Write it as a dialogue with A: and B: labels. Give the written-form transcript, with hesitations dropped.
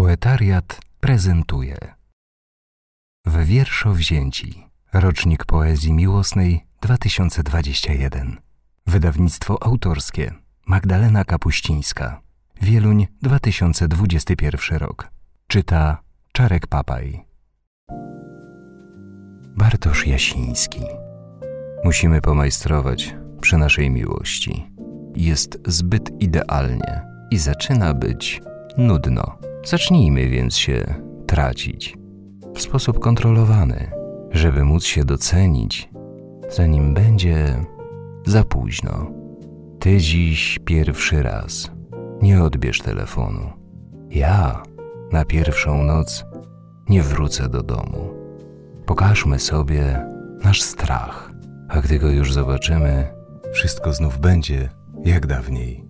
A: Poetariat prezentuje W wierszowzięci. Rocznik poezji miłosnej 2021. Wydawnictwo autorskie Magdalena Kapuścińska. Wieluń 2021 rok. Czyta Czarek Papaj. Bartosz Jasiński. Musimy pomajstrować przy naszej miłości. Jest zbyt idealnie i zaczyna być nudno. Zacznijmy więc się tracić w sposób kontrolowany, żeby móc się docenić, zanim będzie za późno. Ty dziś pierwszy raz nie odbierz telefonu. Ja na pierwszą noc nie wrócę do domu. Pokażmy sobie nasz strach, a gdy go już zobaczymy, wszystko znów będzie jak dawniej.